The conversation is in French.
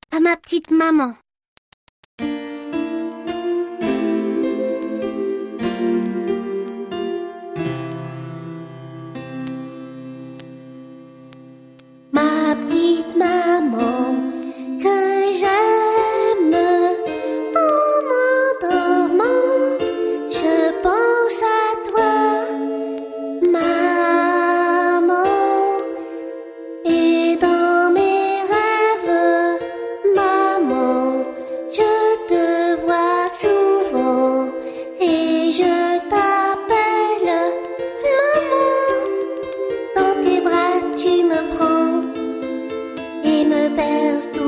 À ma petite maman. Ma petite maman que j'aime, en m'endormant, je pense à toi, maman. Et dans mes rêves, maman, je te vois souvent et je t'appelle maman. Dans tes bras tu me prends et me berces